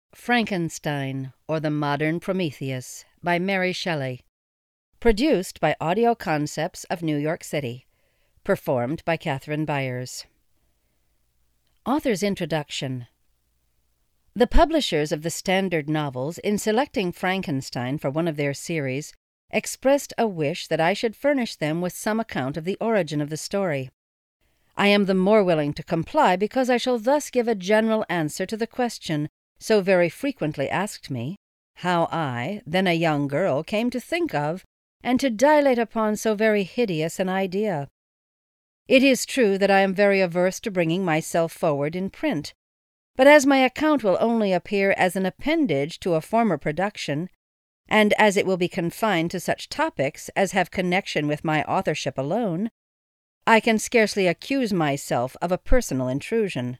Frankenstein, or the Modern Prometheus, by Mary Shelley. Produced by Audio Concepts of New York City. Performed by Catherine Byers. Author's Introduction. The publishers of the Standard Novels, in selecting Frankenstein for one of their series, expressed a wish that I should furnish them with some account of the origin of the story. I am the more willing to comply because I shall thus give a general answer to the question so very frequently asked me, how I, then a young girl, came to think of and to dilate upon so very hideous an idea. It is true that I am very averse to bringing myself forward in print, but as my account will only appear as an appendage to a former production, and as it will be confined to such topics as have connection with my authorship alone, I can scarcely accuse myself of a personal intrusion.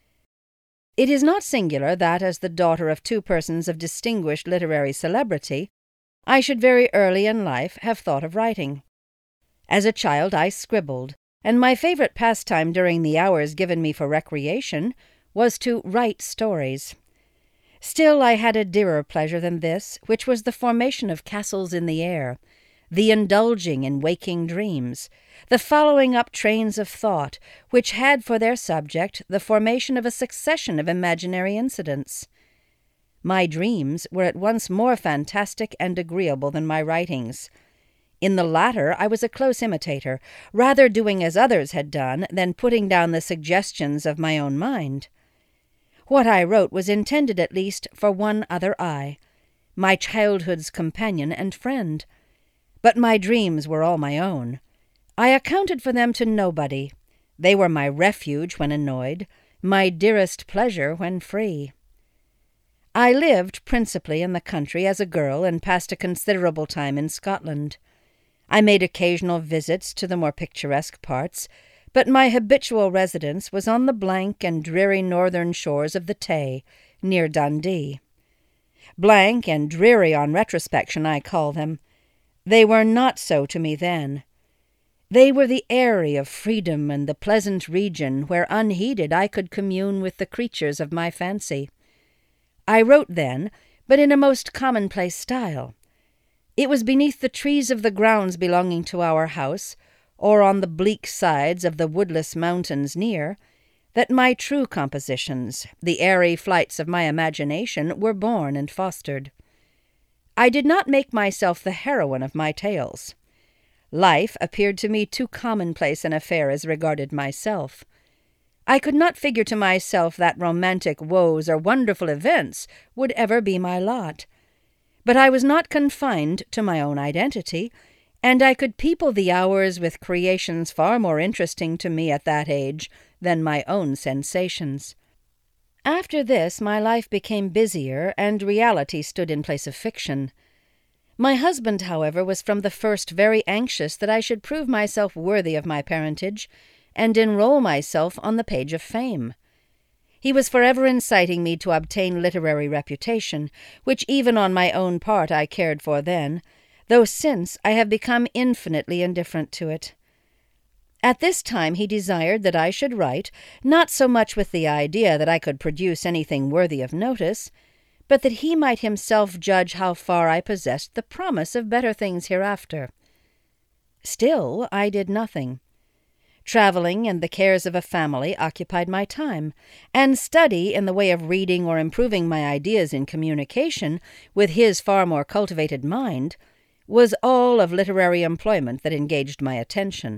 It is not singular that, as the daughter of two persons of distinguished literary celebrity, I should very early in life have thought of writing. As a child I scribbled, and my favorite pastime during the hours given me for recreation was to write stories. Still I had a dearer pleasure than this, which was the formation of castles in the air, the indulging in waking dreams, the following up trains of thought, which had for their subject the formation of a succession of imaginary incidents. My dreams were at once more fantastic and agreeable than my writings. In the latter I was a close imitator, rather doing as others had done than putting down the suggestions of my own mind. What I wrote was intended at least for one other eye, my childhood's companion and friend. But my dreams were all my own. I accounted for them to nobody. They were my refuge when annoyed, my dearest pleasure when free. I lived principally in the country as a girl and passed a considerable time in Scotland. I made occasional visits to the more picturesque parts, but my habitual residence was on the blank and dreary northern shores of the Tay, near Dundee. Blank and dreary on retrospection I call them. They were not so to me then. They were the eyrie of freedom and the pleasant region where unheeded I could commune with the creatures of my fancy. I wrote then, but in a most commonplace style. It was beneath the trees of the grounds belonging to our house, or on the bleak sides of the woodless mountains near, that my true compositions, the airy flights of my imagination, were born and fostered. I did not make myself the heroine of my tales. Life appeared to me too commonplace an affair as regarded myself. I could not figure to myself that romantic woes or wonderful events would ever be my lot. But I was not confined to my own identity, and I could people the hours with creations far more interesting to me at that age than my own sensations. After this my life became busier, and reality stood in place of fiction. My husband, however, was from the first very anxious that I should prove myself worthy of my parentage, and enroll myself on the page of fame. He was forever inciting me to obtain literary reputation, which even on my own part I cared for then, though since I have become infinitely indifferent to it. At this time he desired that I should write, not so much with the idea that I could produce anything worthy of notice, but that he might himself judge how far I possessed the promise of better things hereafter. Still I did nothing. Travelling and the cares of a family occupied my time, and study in the way of reading or improving my ideas in communication with his far more cultivated mind was all of literary employment that engaged my attention.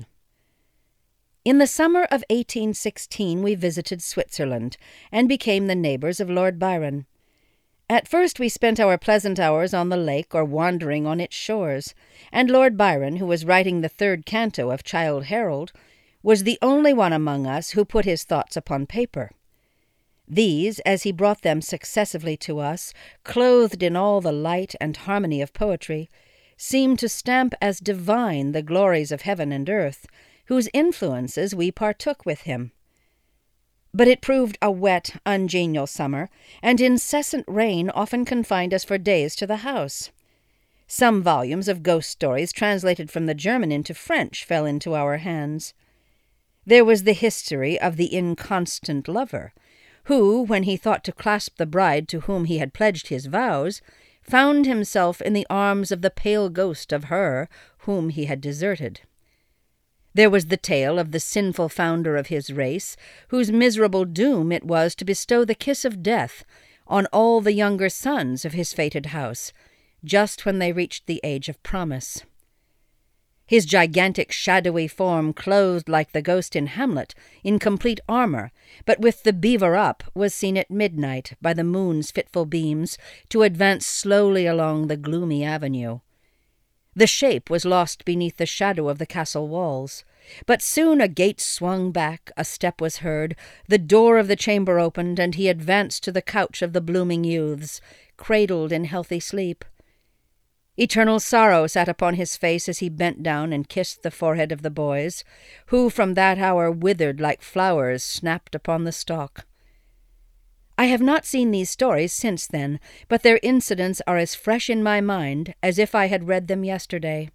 In the summer of 1816 we visited Switzerland, and became the neighbours of Lord Byron. At first we spent our pleasant hours on the lake or wandering on its shores, and Lord Byron, who was writing the third canto of Childe Harold, was the only one among us who put his thoughts upon paper. These, as he brought them successively to us, clothed in all the light and harmony of poetry, seemed to stamp as divine the glories of heaven and earth, whose influences we partook with him. But it proved a wet, ungenial summer, and incessant rain often confined us for days to the house. Some volumes of ghost stories translated from the German into French fell into our hands. There was the history of the inconstant lover, who, when he thought to clasp the bride to whom he had pledged his vows, found himself in the arms of the pale ghost of her whom he had deserted. There was the tale of the sinful founder of his race, whose miserable doom it was to bestow the kiss of death on all the younger sons of his fated house, just when they reached the age of promise. His gigantic shadowy form, clothed like the ghost in Hamlet, in complete armor, but with the beaver up, was seen at midnight by the moon's fitful beams to advance slowly along the gloomy avenue. The shape was lost beneath the shadow of the castle walls, but soon a gate swung back, a step was heard, the door of the chamber opened, and he advanced to the couch of the blooming youths, cradled in healthy sleep. Eternal sorrow sat upon his face as he bent down and kissed the forehead of the boys, who from that hour withered like flowers snapped upon the stalk. I have not seen these stories since then, but their incidents are as fresh in my mind as if I had read them yesterday.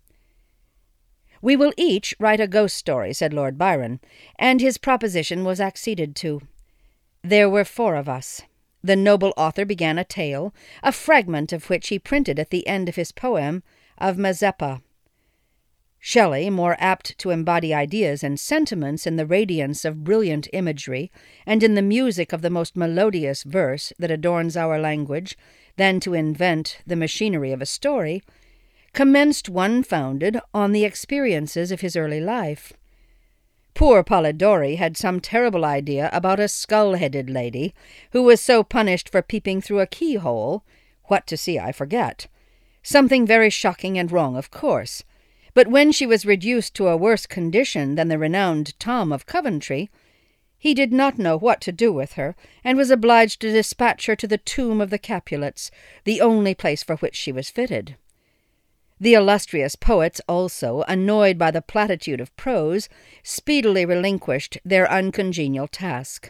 "We will each write a ghost story," said Lord Byron, and his proposition was acceded to. There were 4 of us. The noble author began a tale, a fragment of which he printed at the end of his poem of Mazeppa. Shelley, more apt to embody ideas and sentiments in the radiance of brilliant imagery and in the music of the most melodious verse that adorns our language than to invent the machinery of a story, commenced one founded on the experiences of his early life. Poor Polidori had some terrible idea about a skull-headed lady who was so punished for peeping through a keyhole, what to see I forget. Something very shocking and wrong, of course. But when she was reduced to a worse condition than the renowned Tom of Coventry, he did not know what to do with her, and was obliged to dispatch her to the tomb of the Capulets, the only place for which she was fitted. The illustrious poets also, annoyed by the platitude of prose, speedily relinquished their uncongenial task.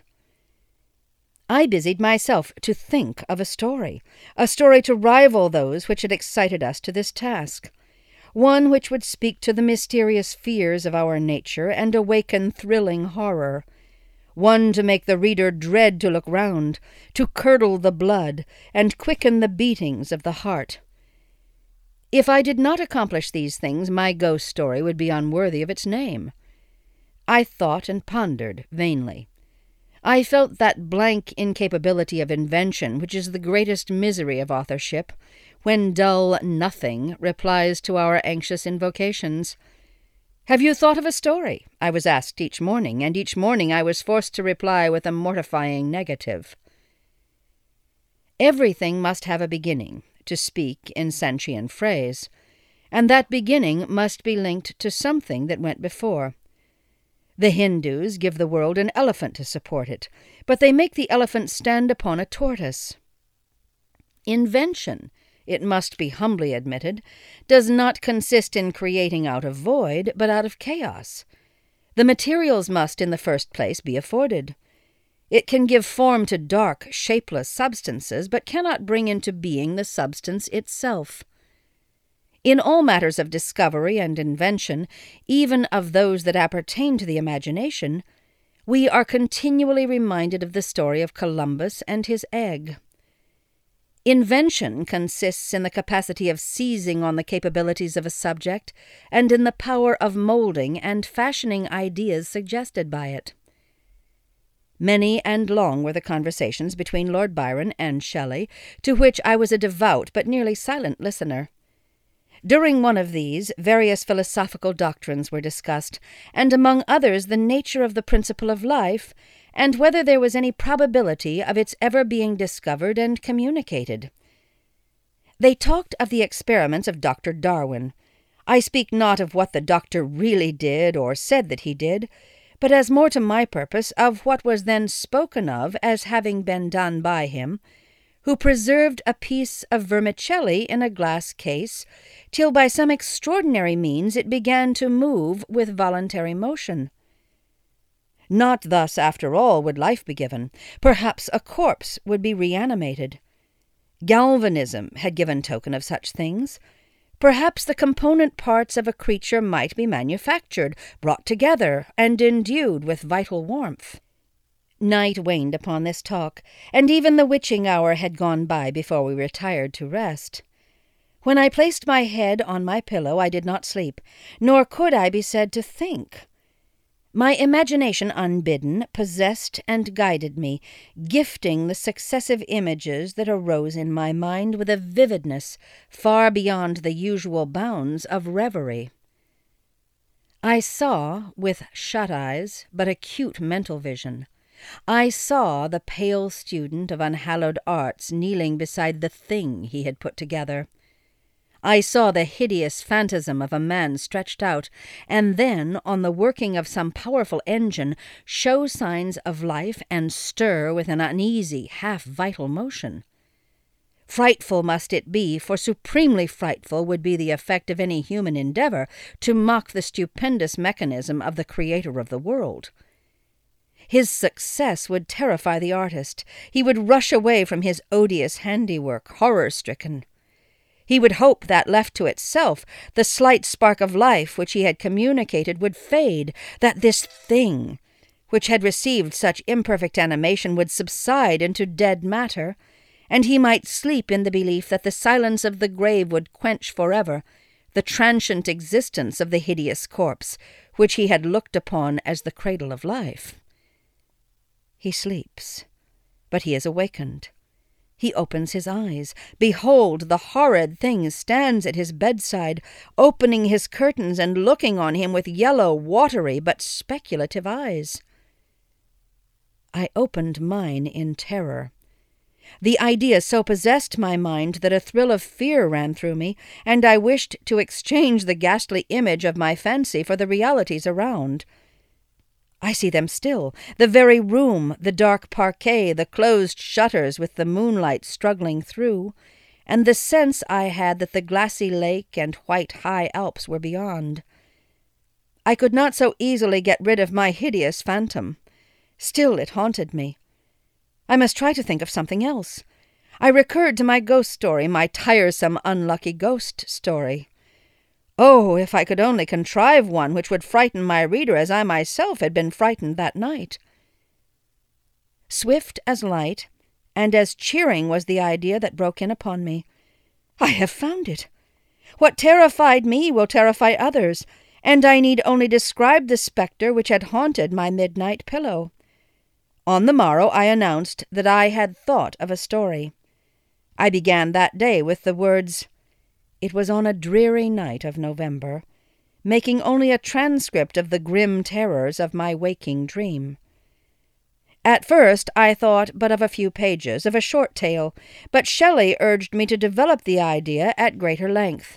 I busied myself to think of a story to rival those which had excited us to this task, one which would speak to the mysterious fears of our nature and awaken thrilling horror, one to make the reader dread to look round, to curdle the blood, and quicken the beatings of the heart. If I did not accomplish these things, my ghost story would be unworthy of its name. I thought and pondered vainly. I felt that blank incapability of invention which is the greatest misery of authorship, when dull nothing replies to our anxious invocations. "Have you thought of a story?" I was asked each morning, and each morning I was forced to reply with a mortifying negative. Everything must have a beginning, to speak in Sanchian phrase, and that beginning must be linked to something that went before. The Hindus give the world an elephant to support it, but they make the elephant stand upon a tortoise. Invention, it must be humbly admitted, does not consist in creating out of void, but out of chaos. The materials must, in the first place, be afforded. It can give form to dark, shapeless substances, but cannot bring into being the substance itself. In all matters of discovery and invention, even of those that appertain to the imagination, we are continually reminded of the story of Columbus and his egg. Invention consists in the capacity of seizing on the capabilities of a subject and in the power of molding and fashioning ideas suggested by it. Many and long were the conversations between Lord Byron and Shelley, to which I was a devout but nearly silent listener. During one of these, various philosophical doctrines were discussed, and among others the nature of the principle of life, and whether there was any probability of its ever being discovered and communicated. They talked of the experiments of Dr. Darwin. I speak not of what the doctor really did or said that he did, but as more to my purpose of what was then spoken of as having been done by him, who preserved a piece of vermicelli in a glass case, till by some extraordinary means it began to move with voluntary motion. Not thus, after all, would life be given. Perhaps a corpse would be reanimated. Galvanism had given token of such things. Perhaps the component parts of a creature might be manufactured, brought together, and endued with vital warmth. Night waned upon this talk, and even the witching hour had gone by before we retired to rest. When I placed my head on my pillow, I did not sleep, nor could I be said to think. My imagination, unbidden, possessed and guided me, gifting the successive images that arose in my mind with a vividness far beyond the usual bounds of reverie. I saw, with shut eyes, but acute mental vision. I saw the pale student of unhallowed arts kneeling beside the thing he had put together. I saw the hideous phantasm of a man stretched out, and then, on the working of some powerful engine, show signs of life and stir with an uneasy, half-vital motion. Frightful must it be, for supremely frightful would be the effect of any human endeavor to mock the stupendous mechanism of the Creator of the world. His success would terrify the artist. He would rush away from his odious handiwork, horror-stricken. He would hope that, left to itself, the slight spark of life which he had communicated would fade, that this thing, which had received such imperfect animation, would subside into dead matter, and he might sleep in the belief that the silence of the grave would quench forever the transient existence of the hideous corpse, which he had looked upon as the cradle of life. He sleeps, but he is awakened. He opens his eyes. Behold, the horrid thing stands at his bedside, opening his curtains and looking on him with yellow, watery, but speculative eyes. I opened mine in terror. The idea so possessed my mind that a thrill of fear ran through me, and I wished to exchange the ghastly image of my fancy for the realities around. I see them still, the very room, the dark parquet, the closed shutters with the moonlight struggling through, and the sense I had that the glassy lake and white high Alps were beyond. I could not so easily get rid of my hideous phantom. Still it haunted me. I must try to think of something else. I recurred to my ghost story, my tiresome, unlucky ghost story. Oh, if I could only contrive one which would frighten my reader as I myself had been frightened that night. Swift as light, and as cheering was the idea that broke in upon me. I have found it. What terrified me will terrify others, and I need only describe the spectre which had haunted my midnight pillow. On the morrow I announced that I had thought of a story. I began that day with the words, "It was on a dreary night of November," making only a transcript of the grim terrors of my waking dream. At first I thought but of a few pages, of a short tale, but Shelley urged me to develop the idea at greater length.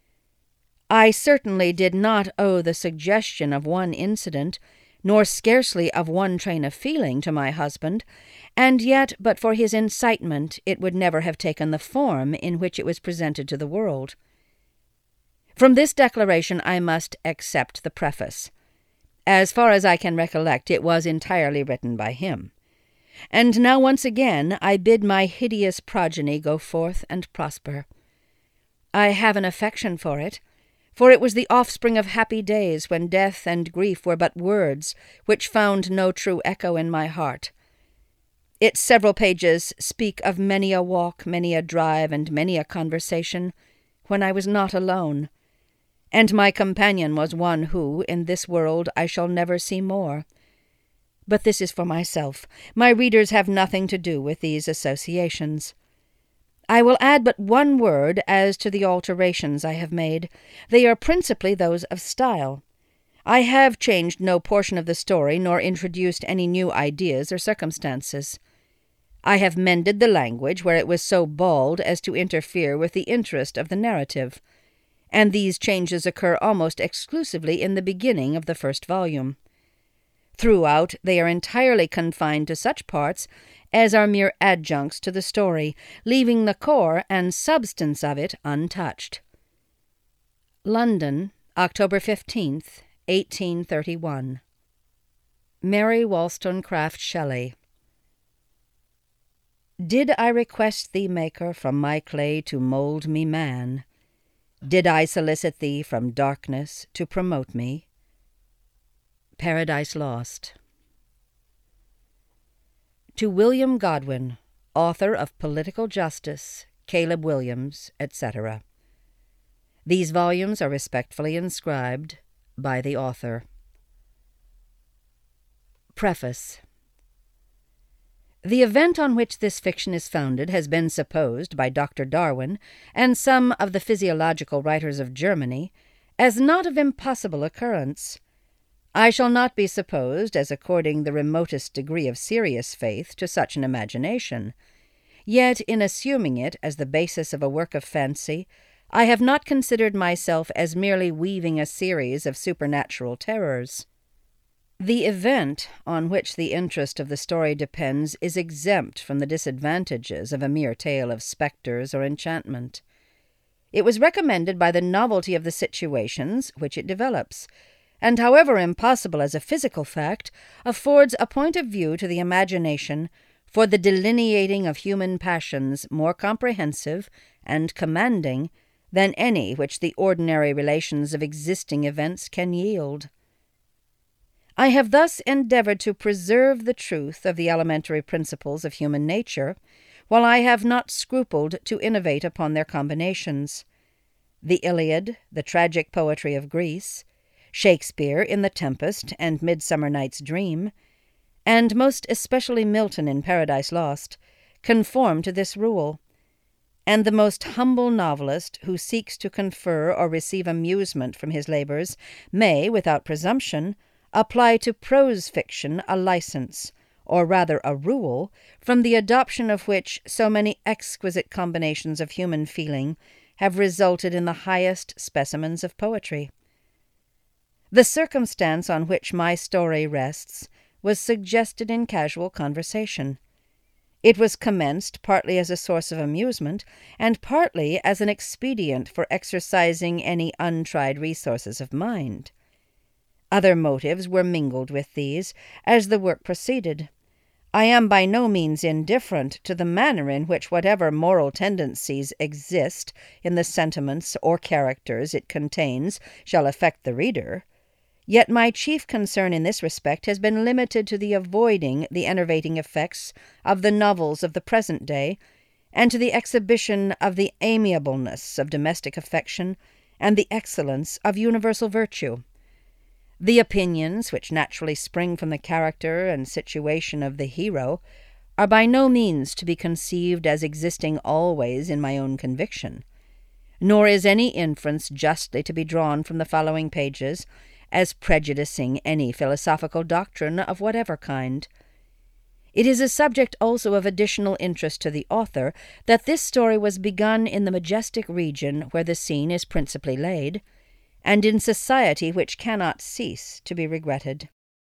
I certainly did not owe the suggestion of one incident, nor scarcely of one train of feeling, to my husband, and yet but for his incitement it would never have taken the form in which it was presented to the world. From this declaration I must accept the preface. As far as I can recollect, it was entirely written by him. And now once again I bid my hideous progeny go forth and prosper. I have an affection for it was the offspring of happy days when death and grief were but words which found no true echo in my heart. Its several pages speak of many a walk, many a drive, and many a conversation, when I was not alone, and my companion was one who, in this world, I shall never see more. But this is for myself. My readers have nothing to do with these associations. I will add but one word as to the alterations I have made. They are principally those of style. I have changed no portion of the story, nor introduced any new ideas or circumstances. I have mended the language where it was so bald as to interfere with the interest of the narrative, and these changes occur almost exclusively in the beginning of the first volume. Throughout, they are entirely confined to such parts as are mere adjuncts to the story, leaving the core and substance of it untouched. London, October 15th, 1831. Mary Wollstonecraft Shelley. Did I request thee, Maker, from my clay to mould me man? Did I solicit thee from darkness to promote me? Paradise Lost. To William Godwin, author of Political Justice, Caleb Williams, etc. These volumes are respectfully inscribed by the author. Preface. The event on which this fiction is founded has been supposed by Dr. Darwin and some of the physiological writers of Germany as not of impossible occurrence. I shall not be supposed as according the remotest degree of serious faith to such an imagination. Yet, in assuming it as the basis of a work of fancy, I have not considered myself as merely weaving a series of supernatural terrors. The event on which the interest of the story depends is exempt from the disadvantages of a mere tale of spectres or enchantment. It was recommended by the novelty of the situations which it develops, and however impossible as a physical fact, affords a point of view to the imagination for the delineating of human passions more comprehensive and commanding than any which the ordinary relations of existing events can yield. I have thus endeavored to preserve the truth of the elementary principles of human nature, while I have not scrupled to innovate upon their combinations. The Iliad, the tragic poetry of Greece, Shakespeare in The Tempest and Midsummer Night's Dream, and most especially Milton in Paradise Lost, conform to this rule, and the most humble novelist who seeks to confer or receive amusement from his labors may, without presumption, apply to prose fiction a license, or rather a rule, from the adoption of which so many exquisite combinations of human feeling have resulted in the highest specimens of poetry. The circumstance on which my story rests was suggested in casual conversation. It was commenced partly as a source of amusement, and partly as an expedient for exercising any untried resources of mind. Other motives were mingled with these as the work proceeded. I am by no means indifferent to the manner in which whatever moral tendencies exist in the sentiments or characters it contains shall affect the reader. Yet my chief concern in this respect has been limited to the avoiding the enervating effects of the novels of the present day, and to the exhibition of the amiableness of domestic affection and the excellence of universal virtue. The opinions which naturally spring from the character and situation of the hero are by no means to be conceived as existing always in my own conviction, nor is any inference justly to be drawn from the following pages as prejudicing any philosophical doctrine of whatever kind. It is a subject also of additional interest to the author that this story was begun in the majestic region where the scene is principally laid, and in society which cannot cease to be regretted.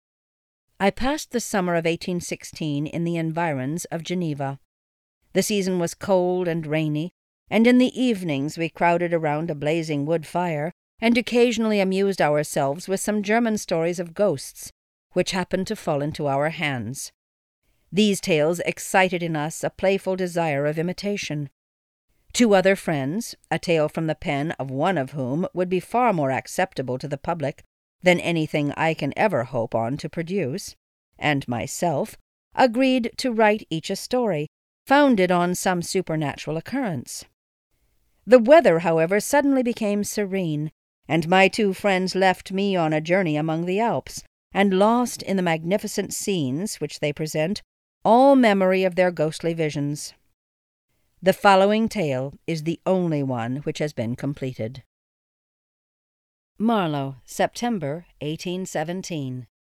I passed the summer of 1816 in the environs of Geneva. The season was cold and rainy, and in the evenings we crowded around a blazing wood fire, and occasionally amused ourselves with some German stories of ghosts, which happened to fall into our hands. These tales excited in us a playful desire of imitation. Two other friends, a tale from the pen of one of whom would be far more acceptable to the public than anything I can ever hope on to produce, and myself, agreed to write each a story, founded on some supernatural occurrence. The weather, however, suddenly became serene, and my two friends left me on a journey among the Alps, and lost in the magnificent scenes which they present all memory of their ghostly visions. The following tale is the only one which has been completed. Marlow, September 1817.